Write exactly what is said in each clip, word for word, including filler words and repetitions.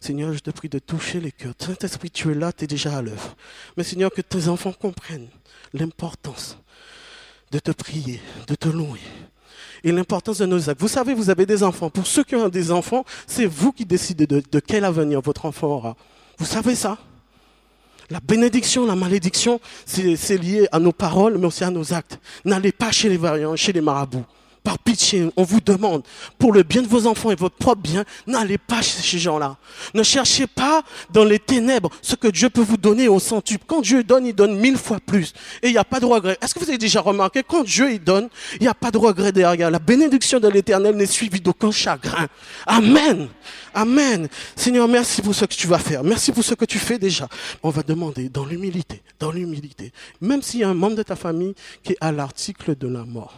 Seigneur, je te prie de toucher les cœurs. Saint-Esprit, tu es là, tu es déjà à l'œuvre. Mais Seigneur, que tes enfants comprennent l'importance de te prier, de te louer. Et l'importance de nos actes. Vous savez, vous avez des enfants. Pour ceux qui ont des enfants, c'est vous qui décidez de, de quel avenir votre enfant aura. Vous savez ça? La bénédiction, la malédiction, c'est, c'est lié à nos paroles, mais aussi à nos actes. N'allez pas chez les variants, chez les marabouts. Par pitié, on vous demande, pour le bien de vos enfants et votre propre bien, n'allez pas chez ces gens-là. Ne cherchez pas dans les ténèbres ce que Dieu peut vous donner au centuple. Quand Dieu donne, il donne mille fois plus. Et il n'y a pas de regret. Est-ce que vous avez déjà remarqué, quand Dieu il donne, il n'y a pas de regret derrière. La bénédiction de l'Éternel n'est suivie d'aucun chagrin. Amen. Amen. Seigneur, merci pour ce que tu vas faire. Merci pour ce que tu fais déjà. On va demander dans l'humilité, dans l'humilité. Même s'il y a un membre de ta famille qui est à l'article de la mort.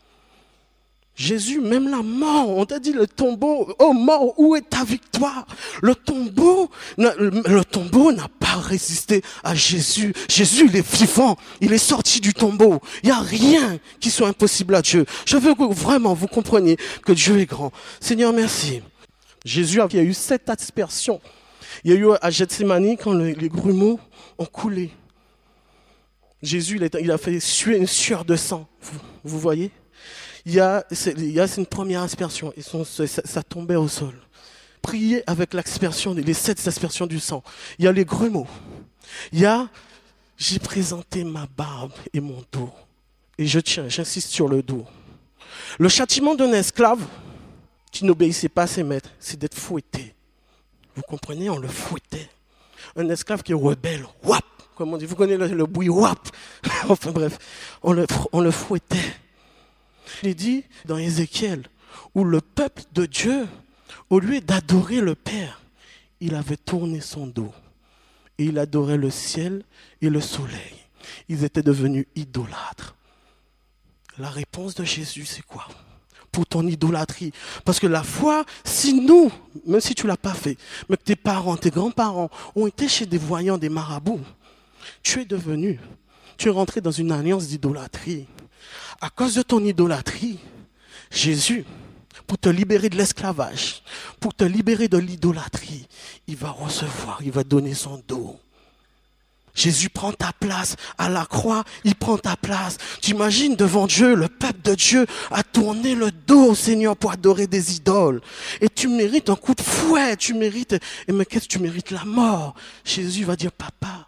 Jésus, même la mort, on t'a dit le tombeau, oh mort, où est ta victoire? Le tombeau, le tombeau n'a pas résisté à Jésus. Jésus, il est vivant, il est sorti du tombeau. Il n'y a rien qui soit impossible à Dieu. Je veux que vraiment vous compreniez que Dieu est grand. Seigneur, merci. Jésus, il y a eu sept aspersions. Il y a eu à Gethsémani quand les grumeaux ont coulé. Jésus, il a fait suer une sueur de sang. Vous, vous voyez? Il y a, c'est, il y a c'est une première aspersion, et son, ça, ça tombait au sol. Priez avec l'aspersion, les sept aspersions du sang. Il y a les grumeaux. Il y a, j'ai présenté ma barbe et mon dos. Et je tiens, j'insiste sur le dos. Le châtiment d'un esclave qui n'obéissait pas à ses maîtres, c'est d'être fouetté. Vous comprenez, on le fouettait. Un esclave qui est rebelle, wap, comme on dit, vous connaissez le, le bruit wap. Enfin bref, on le, on le fouettait. Il est dit dans Ézéchiel, où le peuple de Dieu, au lieu d'adorer le Père, il avait tourné son dos. Et il adorait le ciel et le soleil. Ils étaient devenus idolâtres. La réponse de Jésus, c'est quoi? Pour ton idolâtrie. Parce que la foi, si nous, même si tu ne l'as pas fait, mais que tes parents, tes grands-parents ont été chez des voyants, des marabouts, tu es devenu, tu es rentré dans une alliance d'idolâtrie. À cause de ton idolâtrie, Jésus, pour te libérer de l'esclavage, pour te libérer de l'idolâtrie, il va recevoir, il va donner son dos. Jésus prend ta place à la croix, il prend ta place. Tu imagines devant Dieu, le peuple de Dieu a tourné le dos au Seigneur pour adorer des idoles. Et tu mérites un coup de fouet, tu mérites, et mais qu'est-ce que tu mérites? La mort. Jésus va dire, papa,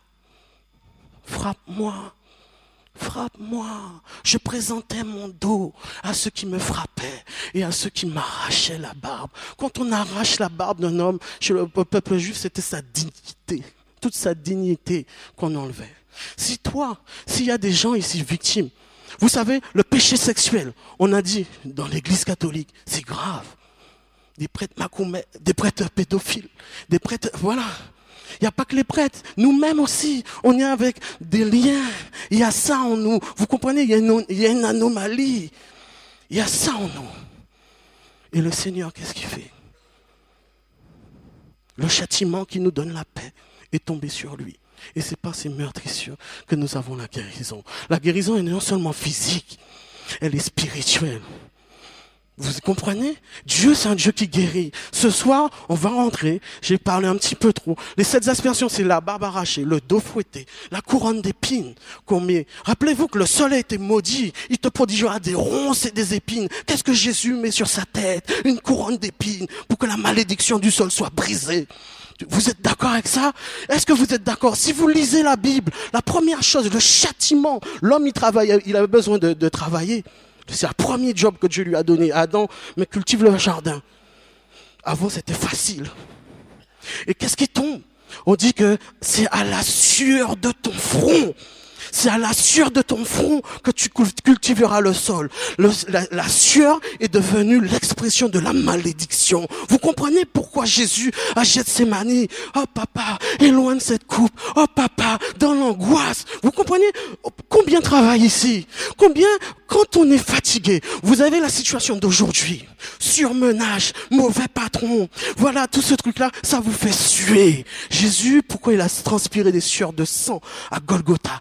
frappe-moi. Frappe-moi. Je présentais mon dos à ceux qui me frappaient et à ceux qui m'arrachaient la barbe. Quand on arrache la barbe d'un homme, chez le peuple juif, c'était sa dignité, toute sa dignité qu'on enlevait. Si toi, s'il y a des gens ici victimes, vous savez, le péché sexuel, on a dit dans l'église catholique, c'est grave. Des prêtres macoumets, des prêtres pédophiles, des prêtres, voilà. Il n'y a pas que les prêtres, nous-mêmes aussi, on est avec des liens. Il y a ça en nous. Vous comprenez, il y a une, il y a une anomalie. Il y a ça en nous. Et le Seigneur, qu'est-ce qu'il fait? Le châtiment qui nous donne la paix est tombé sur lui. Et c'est par ces meurtrissures que nous avons la guérison. La guérison est non seulement physique, elle est spirituelle. Vous comprenez? Dieu, c'est un Dieu qui guérit. Ce soir, on va rentrer. J'ai parlé un petit peu trop. Les sept aspersions, c'est la barbe arrachée, le dos fouetté, la couronne d'épines qu'on met. Rappelez-vous que le soleil était maudit. Il te prodigera des ronces et des épines. Qu'est-ce que Jésus met sur sa tête? Une couronne d'épines pour que la malédiction du sol soit brisée. Vous êtes d'accord avec ça? Est-ce que vous êtes d'accord? Si vous lisez la Bible, la première chose, le châtiment, l'homme, il travaille, il avait besoin de, de travailler. C'est le premier job que Dieu lui a donné. Adam, mais cultive le jardin. Avant, c'était facile. Et qu'est-ce qui tombe? On dit que c'est à la sueur de ton front. C'est à la sueur de ton front que tu cultiveras le sol. Le, la, la sueur est devenue l'expression de la malédiction. Vous comprenez pourquoi Jésus à Gethsémani, oh papa, éloigne cette coupe. Oh papa, dans l'angoisse. Vous comprenez combien travaille ici? Combien, quand on est fatigué, vous avez la situation d'aujourd'hui. Surmenage, mauvais patron. Voilà, tout ce truc-là, ça vous fait suer. Jésus, pourquoi il a transpiré des sueurs de sang à Golgotha? C'est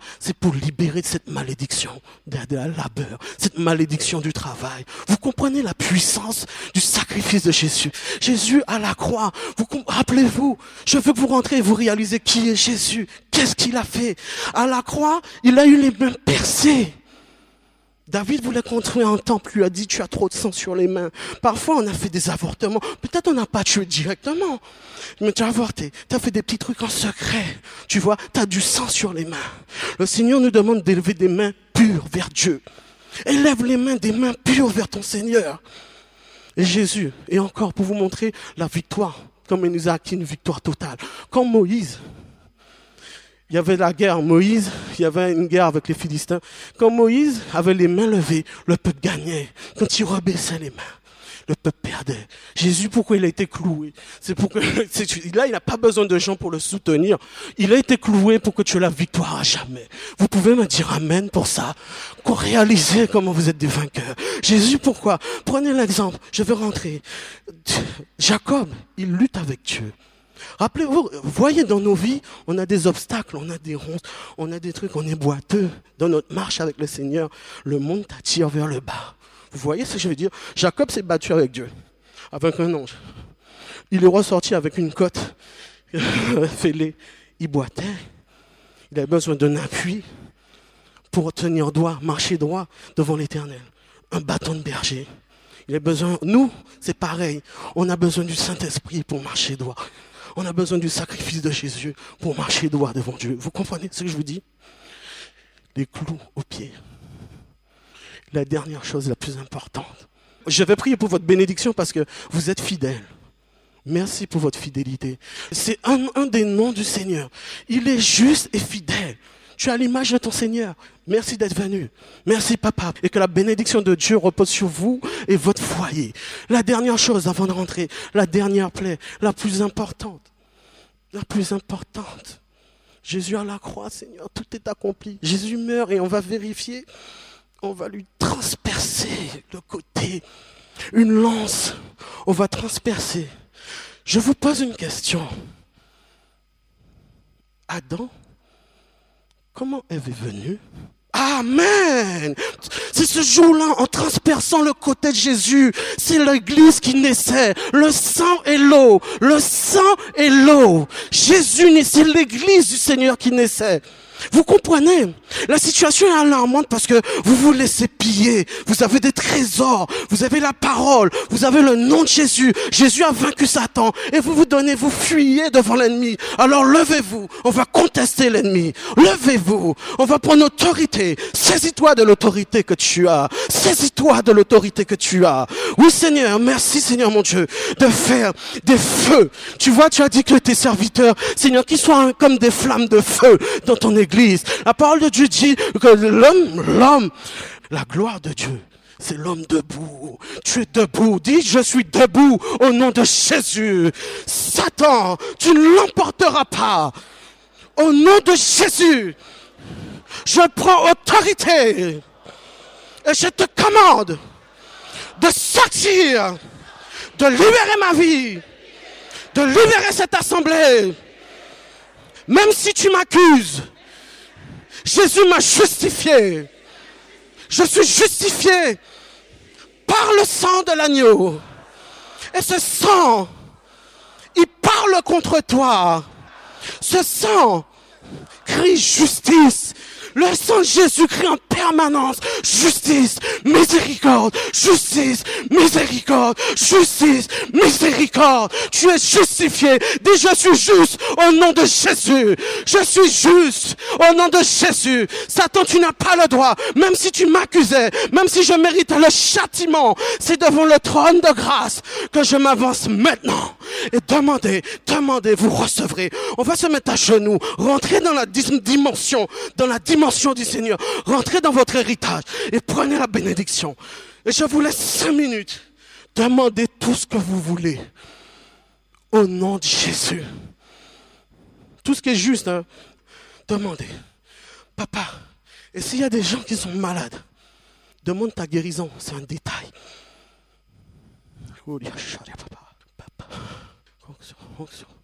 pour libérer de cette malédiction de, de la labeur, cette malédiction du travail. Vous comprenez la puissance du sacrifice de Jésus. Jésus à la croix, vous rappelez-vous, je veux que vous rentrez et vous réalisez qui est Jésus, qu'est-ce qu'il a fait. À la croix, il a eu les mains percées. David voulait construire un temple, lui a dit, tu as trop de sang sur les mains. Parfois, on a fait des avortements. Peut-être on n'a pas tué directement, mais tu as avorté. Tu as fait des petits trucs en secret. Tu vois, tu as du sang sur les mains. Le Seigneur nous demande d'élever des mains pures vers Dieu. Élève les mains, des mains pures vers ton Seigneur. Et Jésus, et encore pour vous montrer la victoire, comme il nous a acquis une victoire totale. Quand Moïse, il y avait la guerre, Moïse, il y avait une guerre avec les Philistins. Quand Moïse avait les mains levées, le peuple gagnait. Quand il rebaissait les mains, le peuple perdait. Jésus, pourquoi il a été cloué? C'est pour que, c'est, là, il n'a pas besoin de gens pour le soutenir. Il a été cloué pour que tu aies la victoire à jamais. Vous pouvez me dire amen pour ça? Qu'on réalise comment vous êtes des vainqueurs. Jésus, pourquoi? Prenez l'exemple, je vais rentrer. Jacob, il lutte avec Dieu. Rappelez-vous, voyez dans nos vies, on a des obstacles, on a des ronces, on a des trucs, on est boiteux. Dans notre marche avec le Seigneur, le monde t'attire vers le bas. Vous voyez ce que je veux dire? Jacob s'est battu avec Dieu, avec un ange. Il est ressorti avec une côte fêlée. Il boitait. Il avait besoin d'un appui pour tenir droit, marcher droit devant l'Éternel. Un bâton de berger. Il a besoin, nous, c'est pareil. On a besoin du Saint-Esprit pour marcher droit. On a besoin du sacrifice de Jésus pour marcher droit devant Dieu. Vous comprenez ce que je vous dis? Les clous aux pieds. La dernière chose la plus importante. Je vais prier pour votre bénédiction parce que vous êtes fidèles. Merci pour votre fidélité. C'est un, un des noms du Seigneur. Il est juste et fidèle. Tu as l'image de ton Seigneur. Merci d'être venu. Merci papa. Et que la bénédiction de Dieu repose sur vous et votre foyer. La dernière chose avant de rentrer, la dernière plaie, la plus importante. La plus importante. Jésus à la croix, Seigneur, tout est accompli. Jésus meurt et on va vérifier. On va lui transpercer le côté. Une lance. On va transpercer. Je vous pose une question. Adam, comment Ève est venue? Amen. C'est ce jour-là, en transperçant le côté de Jésus, c'est l'église qui naissait. Le sang et l'eau. Le sang et l'eau. Jésus naissait, c'est l'église du Seigneur qui naissait. Vous comprenez? La situation est alarmante parce que vous vous laissez piller. Vous avez des trésors. Vous avez la parole. Vous avez le nom de Jésus. Jésus a vaincu Satan. Et vous vous donnez, vous fuyez devant l'ennemi. Alors levez-vous. On va contester l'ennemi. Levez-vous. On va prendre autorité. Saisis-toi de l'autorité que tu as. Saisis-toi de l'autorité que tu as. Oui Seigneur, merci Seigneur mon Dieu de faire des feux. Tu vois, tu as dit que tes serviteurs, Seigneur, qu'ils soient comme des flammes de feu dans ton église. La parole de Dieu dit que l'homme, l'homme, la gloire de Dieu, c'est l'homme debout. Tu es debout. Dis, je suis debout au nom de Jésus. Satan, tu ne l'emporteras pas. Au nom de Jésus, je prends autorité et je te commande de sortir, de libérer ma vie, de libérer cette assemblée. Même si tu m'accuses, Jésus m'a justifié. Je suis justifié par le sang de l'agneau. Et ce sang, il parle contre toi. Ce sang crie justice. Le sang de Jésus crie en permanence justice, miséricorde, justice, miséricorde, justice, miséricorde. Tu es justifié. Dis, je suis juste au nom de Jésus. Je suis juste au nom de Jésus. Satan, tu n'as pas le droit. Même si tu m'accusais, même si je mérite le châtiment, c'est devant le trône de grâce que je m'avance maintenant. Et demandez, demandez, vous recevrez. On va se mettre à genoux, rentrer dans la dimension, dans la dimension du Seigneur. Rentrez dans votre héritage et prenez la bénédiction. Et je vous laisse cinq minutes. Demandez tout ce que vous voulez. Au nom de Jésus. Tout ce qui est juste, hein, demandez. Papa, et s'il y a des gens qui sont malades, demande ta guérison. C'est un détail. Papa. Papa.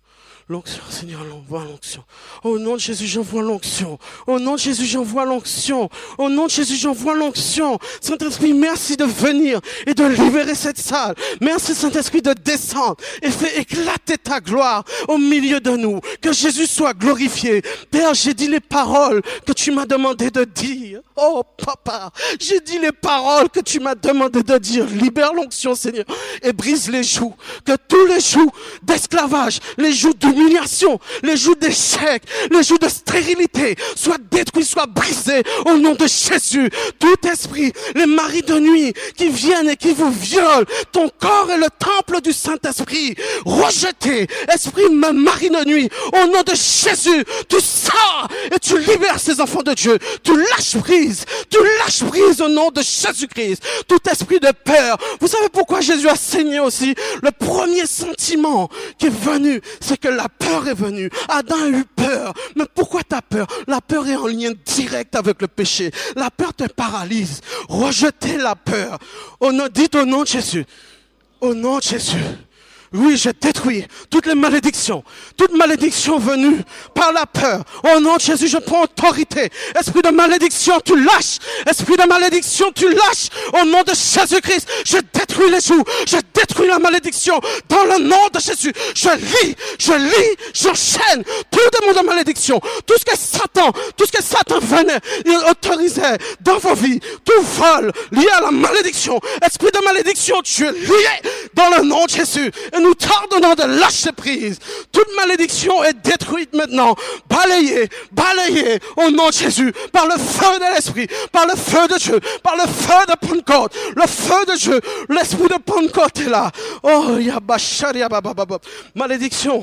L'onction, Seigneur, l'envoie l'onction. Au nom de Jésus, j'envoie l'onction. Au nom de Jésus, j'envoie l'onction. Au nom de Jésus, j'envoie l'onction. Saint-Esprit, merci de venir et de libérer cette salle. Merci, Saint-Esprit, de descendre et faire éclater ta gloire au milieu de nous. Que Jésus soit glorifié. Père, j'ai dit les paroles que tu m'as demandé de dire. Oh, Papa, j'ai dit les paroles que tu m'as demandé de dire. Libère l'onction, Seigneur, et brise les joues. Que tous les joues d'esclavage, les joues d'humiliation, les joues d'échec, les joues de stérilité soient détruits, soient brisés au nom de Jésus. Tout esprit, les maris de nuit qui viennent et qui vous violent, ton corps est le temple du Saint-Esprit. Rejeté, esprit mari de nuit, au nom de Jésus, tu sors et tu libères ces enfants de Dieu. Tu lâches prise, tu lâches prise au nom de Jésus-Christ. Tout esprit de peur. Vous savez pourquoi Jésus a saigné aussi? Le premier sentiment qui est venu, c'est que la peur est venue. Adam a eu peur. Mais pourquoi tu as peur? La peur est en lien direct avec le péché. La peur te paralyse. Rejetez la peur. Au nom, dites au nom de Jésus. Au nom de Jésus. Oui, je détruis toutes les malédictions, toute malédiction venue par la peur. Au nom de Jésus, je prends autorité. Esprit de malédiction, tu lâches. Esprit de malédiction, tu lâches. Au nom de Jésus-Christ, je détruis les joues. Je détruis la malédiction. Dans le nom de Jésus, je lis, je lis, j'enchaîne tout démon de malédiction. Tout ce que Satan, tout ce que Satan venait et autorisait dans vos vies, tout vol lié à la malédiction. Esprit de malédiction, tu es lié dans le nom de Jésus. Et nous t'ordonnons de lâcher prise. Toute malédiction est détruite maintenant. Balayée, balayée au nom de Jésus. Par le feu de l'Esprit. Par le feu de Dieu. Par le feu de Pentecôte. Le feu de Dieu. L'Esprit de Pentecôte est là. Oh, yabashari yabababa. Malédiction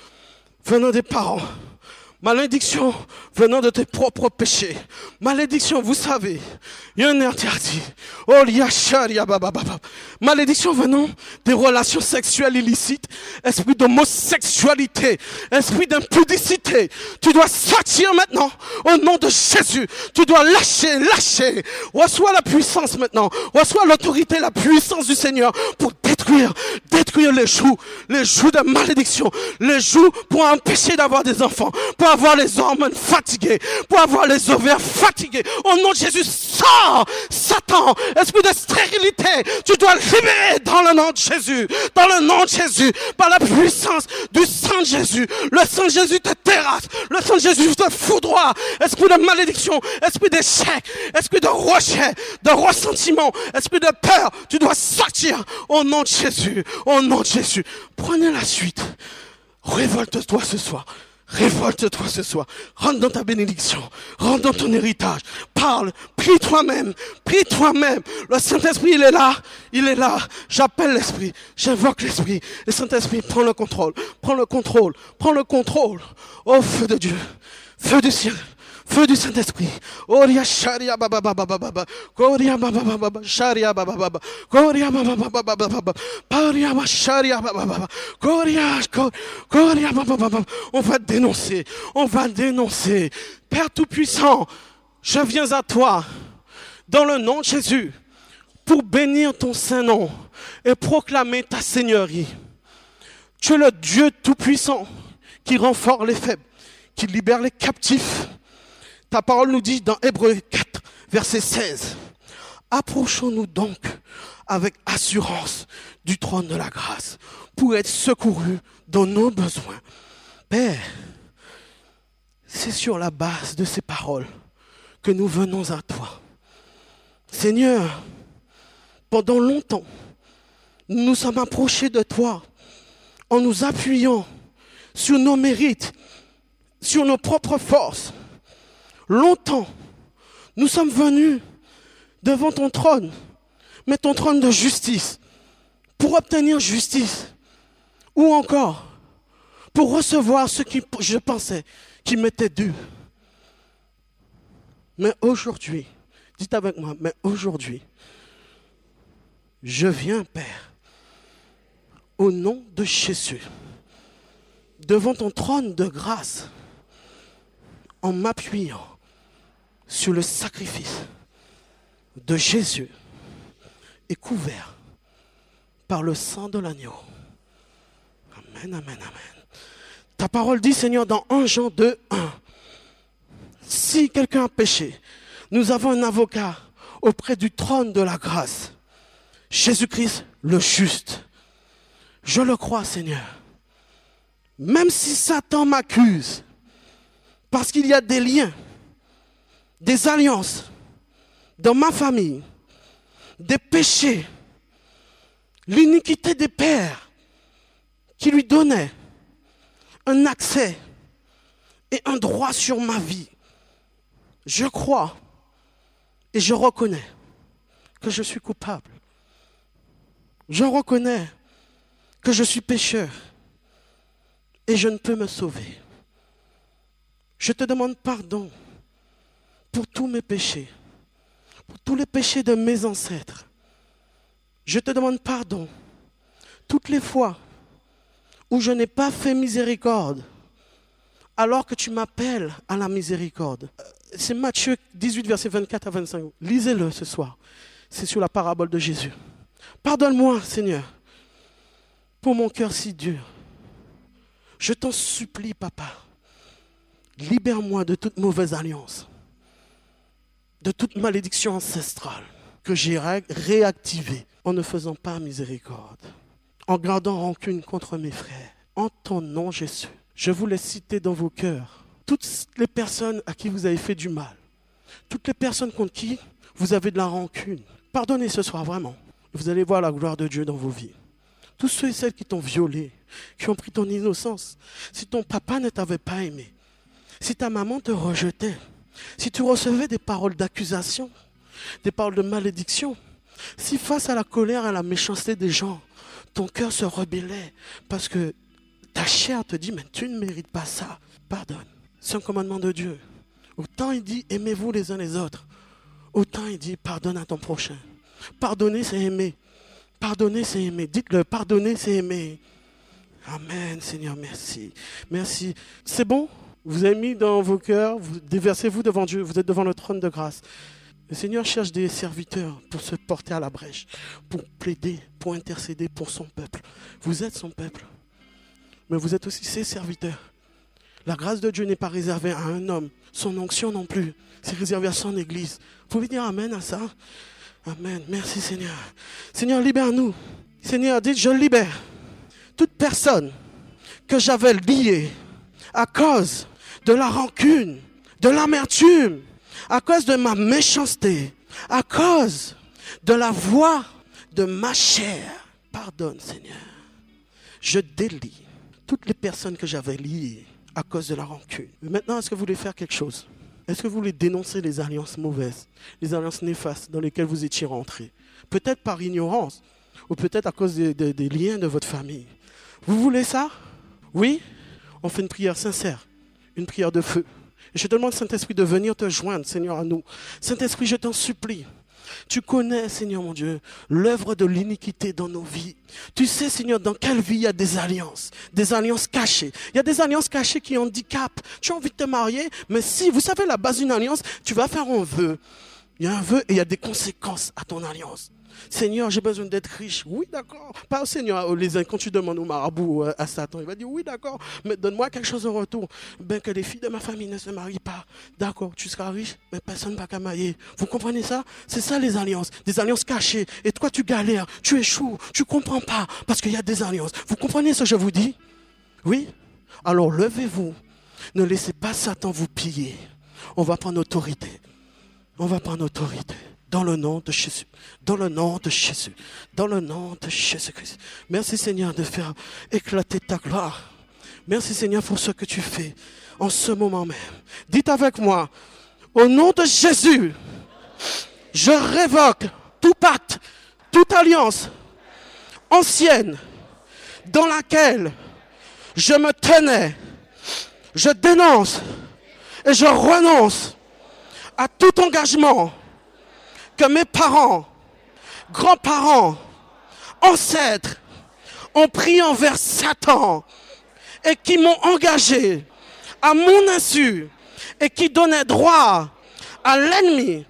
venant des parents. Malédiction venant de tes propres péchés. Malédiction, vous savez, il y a un interdit. Oh, liacharia babababa. Malédiction venant des relations sexuelles illicites. Esprit d'homosexualité. Esprit d'impudicité. Tu dois sortir maintenant. Au nom de Jésus. Tu dois lâcher, lâcher. Reçois la puissance maintenant. Reçois l'autorité, la puissance du Seigneur pour détruire, détruire les joues. Les joues de malédiction. Les joues pour empêcher d'avoir des enfants. Pour avoir les hormones fatiguées, pour avoir les ovaires fatigués. Au nom de Jésus, sors, Satan, esprit de stérilité, tu dois libérer dans le nom de Jésus, dans le nom de Jésus, par la puissance du sang de Jésus. Le sang de Jésus te terrasse, le sang de Jésus te foudroie. Esprit de malédiction, esprit d'échec, esprit de rejet, de ressentiment, esprit de peur, tu dois sortir au nom de Jésus, au nom de Jésus. Prenez la suite. Révolte-toi ce soir. Révolte-toi ce soir. Rentre dans ta bénédiction. Rentre dans ton héritage. Parle. Prie toi-même. Prie toi-même. Le Saint-Esprit, il est là. Il est là. J'appelle l'Esprit. J'invoque l'Esprit. Le Saint-Esprit, prends le contrôle. Prends le contrôle. Prends le contrôle. Oh, feu de Dieu. Feu du ciel. Feu du Saint-Esprit. Oria sharia baba baba baba. Koria baba baba sharia baba baba. Koria baba baba baba. Paria sharia baba baba. Koria Koria baba baba. On va dénoncer. On va dénoncer. Père Tout-Puissant, je viens à toi dans le nom de Jésus pour bénir ton saint nom et proclamer ta seigneurie. Tu es le Dieu Tout-Puissant qui rend fort les faibles, qui libère les captifs. Ta parole nous dit dans Hébreux quatre, verset seize, « Approchons-nous donc avec assurance du trône de la grâce pour être secourus dans nos besoins. » Père, c'est sur la base de ces paroles que nous venons à toi. Seigneur, pendant longtemps, nous nous sommes approchés de toi en nous appuyant sur nos mérites, sur nos propres forces. Longtemps, nous sommes venus devant ton trône, mais ton trône de justice, pour obtenir justice, ou encore pour recevoir ce que je pensais qui m'était dû. Mais aujourd'hui, dites avec moi, mais aujourd'hui, je viens, Père, au nom de Jésus, devant ton trône de grâce, en m'appuyant sur le sacrifice de Jésus et couvert par le sang de l'agneau. Amen, amen, amen. Ta parole dit, Seigneur, dans un Jean deux, un, si quelqu'un a péché, nous avons un avocat auprès du trône de la grâce. Jésus-Christ, le juste. Je le crois, Seigneur. Même si Satan m'accuse, parce qu'il y a des liens, des alliances dans ma famille, des péchés, l'iniquité des pères qui lui donnaient un accès et un droit sur ma vie. Je crois et je reconnais que je suis coupable. Je reconnais que je suis pécheur et je ne peux me sauver. Je te demande pardon pour tous mes péchés, pour tous les péchés de mes ancêtres. Je te demande pardon toutes les fois où je n'ai pas fait miséricorde, alors que tu m'appelles à la miséricorde. C'est Matthieu dix-huit, versets vingt-quatre à vingt-cinq. Lisez-le ce soir. C'est sur la parabole de Jésus. Pardonne-moi, Seigneur, pour mon cœur si dur. Je t'en supplie, Papa. Libère-moi de toute mauvaise alliance, de toute malédiction ancestrale que j'ai ré- réactivée en ne faisant pas miséricorde, en gardant rancune contre mes frères. En ton nom, Jésus, je vous laisse citer dans vos cœurs toutes les personnes à qui vous avez fait du mal, toutes les personnes contre qui vous avez de la rancune. Pardonnez ce soir, vraiment. Vous allez voir la gloire de Dieu dans vos vies. Tous ceux et celles qui t'ont violé, qui ont pris ton innocence, si ton papa ne t'avait pas aimé, si ta maman te rejetait, si tu recevais des paroles d'accusation, des paroles de malédiction, si face à la colère et à la méchanceté des gens, ton cœur se rebellait parce que ta chair te dit, mais tu ne mérites pas ça, pardonne. C'est un commandement de Dieu. Autant il dit, aimez-vous les uns les autres, autant il dit, pardonne à ton prochain. Pardonner, c'est aimer. Pardonner, c'est aimer. Dites-le, pardonner, c'est aimer. Amen, Seigneur, merci. Merci. C'est bon? Vous avez mis dans vos cœurs, vous, déversez-vous devant Dieu, vous êtes devant le trône de grâce. Le Seigneur cherche des serviteurs pour se porter à la brèche, pour plaider, pour intercéder pour son peuple. Vous êtes son peuple, mais vous êtes aussi ses serviteurs. La grâce de Dieu n'est pas réservée à un homme, son onction non plus, c'est réservé à son Église. Vous pouvez dire Amen à ça? Amen, merci Seigneur. Seigneur, libère-nous. Seigneur, dites, je libère toute personne que j'avais liée à cause de la rancune, de l'amertume, à cause de ma méchanceté, à cause de la voix de ma chair. Pardonne, Seigneur. Je délie toutes les personnes que j'avais liées à cause de la rancune. Mais maintenant, est-ce que vous voulez faire quelque chose? Est-ce que vous voulez dénoncer les alliances mauvaises, les alliances néfastes dans lesquelles vous étiez rentrés? Peut-être par ignorance, ou peut-être à cause des, des, des liens de votre famille. Vous voulez ça? Oui? On fait une prière sincère, une prière de feu. Et je te demande, Saint-Esprit, de venir te joindre, Seigneur, à nous. Saint-Esprit, je t'en supplie. Tu connais, Seigneur mon Dieu, l'œuvre de l'iniquité dans nos vies. Tu sais, Seigneur, dans quelle vie il y a des alliances, des alliances cachées. Il y a des alliances cachées qui handicapent. Tu as envie de te marier, mais si, vous savez, la base d'une alliance, tu vas faire un vœu. Il y a un vœu et il y a des conséquences à ton alliance. Seigneur, j'ai besoin d'être riche. Oui, d'accord. Pas au Seigneur, les, quand tu demandes au marabout, à Satan, il va dire oui, d'accord, mais donne-moi quelque chose en retour. Ben, que les filles de ma famille ne se marient pas. D'accord, tu seras riche, mais personne ne va qu'à marier. Vous comprenez ça? C'est ça les alliances, des alliances cachées. Et toi, tu galères, tu échoues, tu ne comprends pas, parce qu'il y a des alliances. Vous comprenez ce que je vous dis? Oui? Alors levez-vous. Ne laissez pas Satan vous piller. On va prendre autorité. On va prendre autorité. Dans le nom de Jésus, dans le nom de Jésus, dans le nom de Jésus-Christ. Merci Seigneur de faire éclater ta gloire. Merci Seigneur pour ce que tu fais en ce moment même. Dites avec moi, au nom de Jésus, je révoque tout pacte, toute alliance ancienne dans laquelle je me tenais. Je dénonce et je renonce à tout engagement que mes parents, grands-parents, ancêtres ont pris envers Satan et qui m'ont engagé à mon insu et qui donnaient droit à l'ennemi,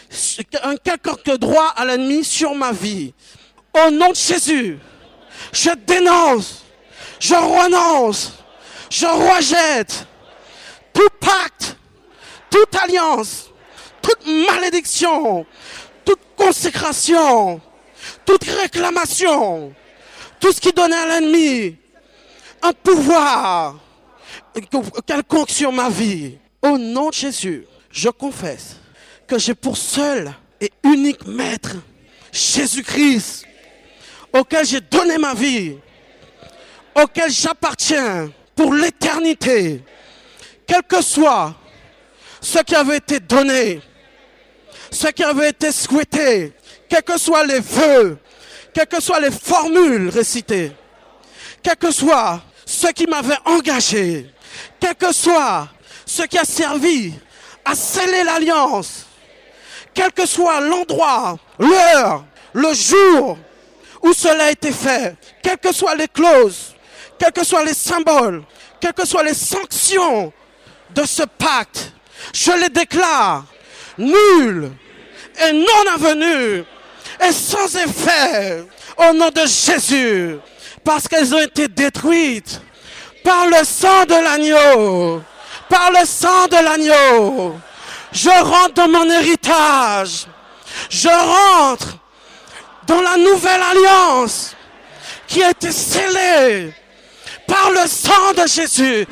un quelconque droit à l'ennemi sur ma vie. Au nom de Jésus, je dénonce, je renonce, Je rejette tout pacte, toute alliance, toute malédiction, toute consécration, toute réclamation, tout ce qui donnait à l'ennemi un pouvoir quelconque sur ma vie. Au nom de Jésus, je confesse que j'ai pour seul et unique maître Jésus-Christ, auquel j'ai donné ma vie, auquel j'appartiens pour l'éternité, quel que soit ce qui avait été donné, ce qui avait été souhaité, quels que soient les vœux, quelles que soient les formules récitées, quel que soit ce qui m'avait engagé, quel que soit ce qui a servi à sceller l'alliance, quel que soit l'endroit, l'heure, le jour où cela a été fait, quelles que soient les clauses, quels que soient les symboles, quelles que soient les sanctions de ce pacte, je les déclare nuls et non avenus et sans effet au nom de Jésus, parce qu'elles ont été détruites par le sang de l'agneau, par le sang de l'agneau. Je rentre dans mon héritage, je rentre dans la nouvelle alliance qui a été scellée par le sang de Jésus.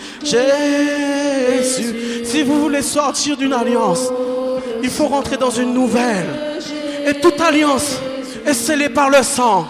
Jésus, si vous voulez sortir d'une alliance, il faut rentrer dans une nouvelle. Et toute alliance est scellée par le sang.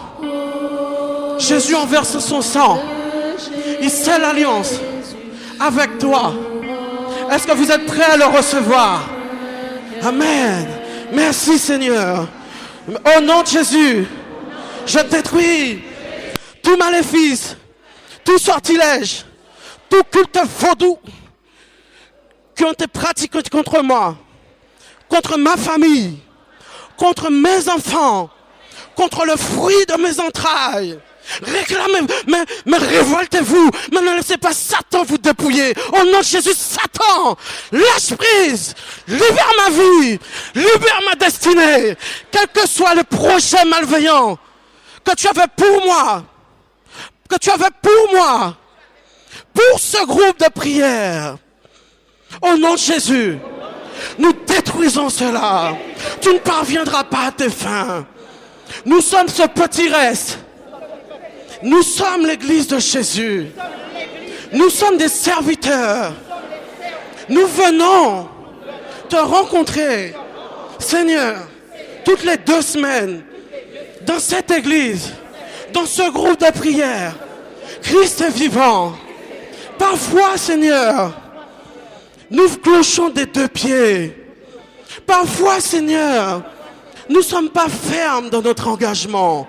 Jésus en verse son sang. Il scelle l'alliance avec toi. Est-ce que vous êtes prêts à le recevoir? Amen. Merci Seigneur. Au nom de Jésus, je détruis tout maléfice, tout sortilège, tout culte vaudou qui ont été pratiqués contre moi, contre ma famille, contre mes enfants, contre le fruit de mes entrailles. Réclamez, mais, mais révoltez-vous, mais ne laissez pas Satan vous dépouiller. Au nom de Jésus, Satan, lâche prise, libère ma vie, libère ma destinée, quel que soit le projet malveillant que tu avais pour moi, que tu avais pour moi, pour ce groupe de prière. Au nom de Jésus, nous détruisons cela. Tu ne parviendras pas à tes fins. Nous sommes ce petit reste. Nous sommes l'église de Jésus. Nous sommes des serviteurs. Nous venons te rencontrer, Seigneur, toutes les deux semaines, dans cette église, dans ce groupe de prière. Christ est vivant. Parfois, Seigneur, nous clochons des deux pieds. Parfois, Seigneur, nous ne sommes pas fermes dans notre engagement.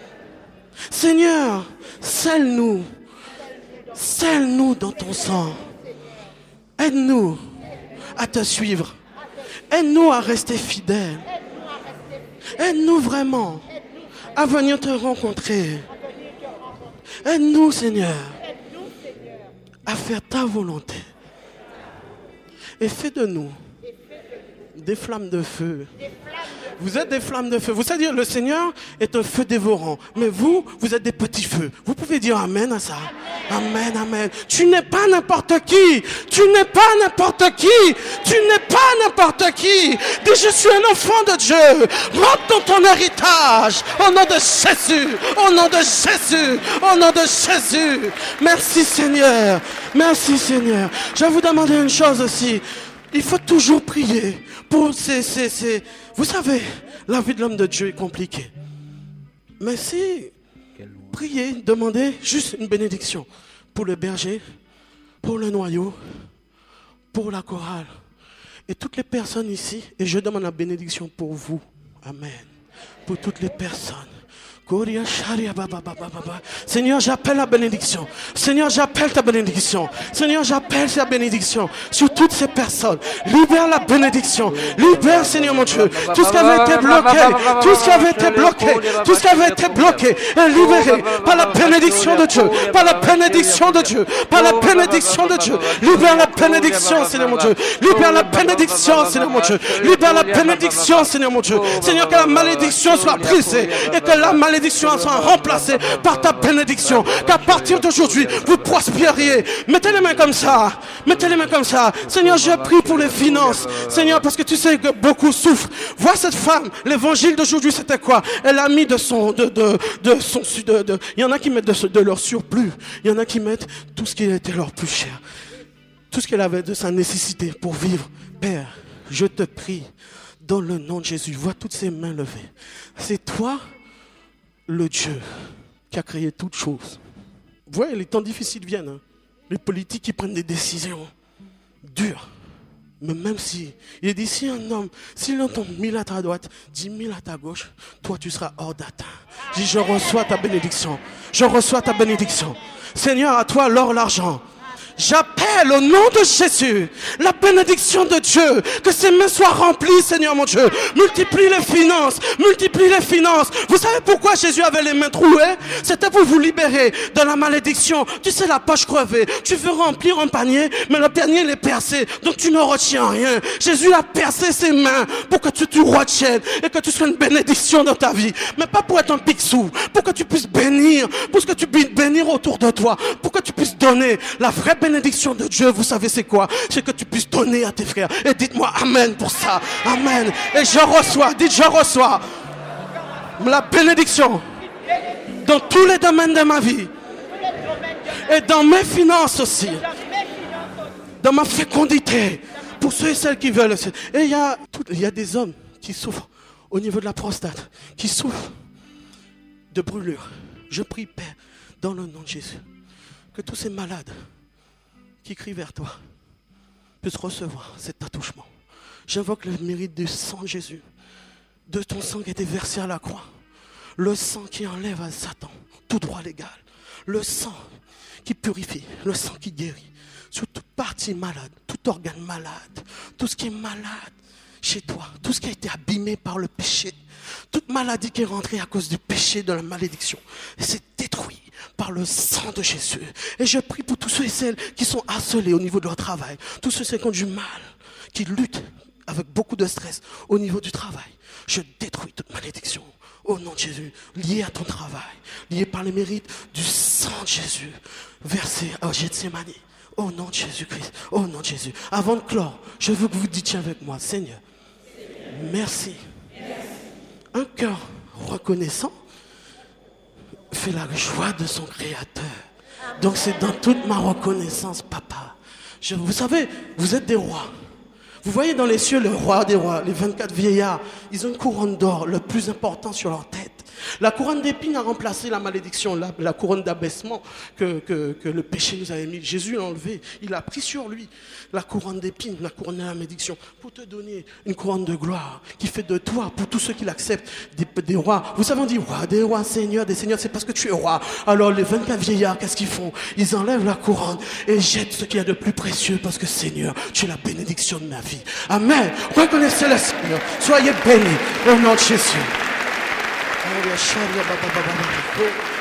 Seigneur, scelle-nous, scelle-nous dans ton sang. Aide-nous à te suivre. Aide-nous à rester fidèles. Aide-nous vraiment à venir te rencontrer. Aide-nous, Seigneur, à faire ta volonté. Et fais de nous des flammes de feu. Vous êtes des flammes de feu. Vous savez dire, le Seigneur est un feu dévorant. Mais vous, vous êtes des petits feux. Vous pouvez dire amen à ça. Amen, amen. Tu n'es pas n'importe qui. Tu n'es pas n'importe qui. Tu n'es pas n'importe qui. Dis, je suis un enfant de Dieu. Rentre dans ton héritage. Au nom de Jésus. Au nom de Jésus. Au nom de Jésus. Merci Seigneur. Merci Seigneur. Je vais vous demander une chose aussi. Il faut toujours prier pour ces, ces, ces... Vous savez, la vie de l'homme de Dieu est compliquée. Mais si, priez, demandez juste une bénédiction pour le berger, pour le noyau, pour la chorale et toutes les personnes ici. Et je demande la bénédiction pour vous. Amen. Pour toutes les personnes. Seigneur, j'appelle la bénédiction. Seigneur, j'appelle ta bénédiction. Seigneur, j'appelle ta bénédiction sur toutes ces personnes. Libère la bénédiction. Libère, Seigneur mon Dieu, tout ce qui avait été bloqué, tout ce qui avait été bloqué, tout ce qui avait été bloqué est libéré par la bénédiction de Dieu, par la bénédiction de Dieu, par la bénédiction de Dieu. Libère la bénédiction, Seigneur mon Dieu. Libère la bénédiction, Seigneur mon Dieu. Libère la bénédiction, Seigneur mon Dieu. Seigneur, que la malédiction soit brisée et que la malédiction malédiction soit remplacée par ta bénédiction. Qu'à partir d'aujourd'hui, vous prospériez. Mettez les mains comme ça. Mettez les mains comme ça. Seigneur, je prie pour les finances. Seigneur, parce que tu sais que beaucoup souffrent. Vois cette femme. L'évangile d'aujourd'hui, c'était quoi? Elle a mis de son, de, de, de son, de, de, il y en a qui mettent de, de leur surplus. Il y en a qui mettent tout ce qui était leur plus cher. Tout ce qu'elle avait de sa nécessité pour vivre. Père, je te prie, dans le nom de Jésus, vois toutes ces mains levées. C'est toi, le Dieu, qui a créé toutes choses. Vous voyez, les temps difficiles viennent. Hein. Les politiques qui prennent des décisions dures. Mais même si, il est dit, si un homme, s'il entend mille à ta droite, dix mille à ta gauche, toi tu seras hors d'atteinte. Je dis, je reçois ta bénédiction. Je reçois ta bénédiction. Seigneur, à toi l'or, l'argent. J'appelle au nom de Jésus la bénédiction de Dieu, que ses mains soient remplies, Seigneur mon Dieu. Multiplie les finances, multiplie les finances. Vous savez pourquoi Jésus avait les mains trouées? C'était pour vous libérer de la malédiction. Tu sais, la poche crevée, tu veux remplir un panier, mais le panier est percé, donc tu ne retiens rien. Jésus a percé ses mains pour que tu te retiennes et que tu sois une bénédiction dans ta vie. Mais pas pour être un picsou, pour que tu puisses bénir, pour que tu puisses bénir autour de toi, pour que tu puisses donner la vraie bénédiction de Dieu. Vous savez c'est quoi? C'est que tu puisses donner à tes frères. Et dites-moi amen pour ça. Amen. Et je reçois, dites je reçois la bénédiction dans tous les domaines de ma vie. Et dans mes finances aussi. Dans ma fécondité. Pour ceux et celles qui veulent. Et il y a, il y a des hommes qui souffrent au niveau de la prostate, qui souffrent de brûlures. Je prie, Père, dans le nom de Jésus, que tous ces malades qui crient vers toi puissent recevoir cet attouchement. J'invoque le mérite du sang de Jésus, de ton sang qui a été versé à la croix, le sang qui enlève à Satan tout droit légal, le sang qui purifie, le sang qui guérit, sur toute partie malade, tout organe malade, tout ce qui est malade chez toi, tout ce qui a été abîmé par le péché, toute maladie qui est rentrée à cause du péché, de la malédiction, c'est détruit par le sang de Jésus. Et je prie pour tous ceux et celles qui sont harcelés au niveau de leur travail, tous ceux et celles qui ont du mal, qui luttent avec beaucoup de stress au niveau du travail. Je détruis toute malédiction au nom de Jésus, liée à ton travail, liée par les mérites du sang de Jésus, versé à Gethsémani. Au nom de Jésus-Christ, au nom de Jésus. Avant de clore, je veux que vous disiez avec moi, Seigneur, merci. Un cœur reconnaissant fait la joie de son Créateur. Donc c'est dans toute ma reconnaissance, Papa. Je, vous savez, vous êtes des rois. Vous voyez dans les cieux le roi des rois, les vingt-quatre vieillards, ils ont une couronne d'or, le plus important sur leur tête. La couronne d'épines a remplacé la malédiction, la, la couronne d'abaissement que, que, que le péché nous avait mis. Jésus l'a enlevé, il a pris sur lui la couronne d'épines, la couronne de la malédiction, pour te donner une couronne de gloire qui fait de toi, pour tous ceux qui l'acceptent, des, des rois. Vous savez, on dit roi des rois, seigneur des seigneurs, c'est parce que tu es roi. Alors les vingt-quatre vieillards, qu'est-ce qu'ils font? Ils enlèvent la couronne et jettent ce qu'il y a de plus précieux, parce que Seigneur, tu es la bénédiction de ma vie. Amen. Reconnaissez le Seigneur. Soyez bénis au nom de Jésus. Oh,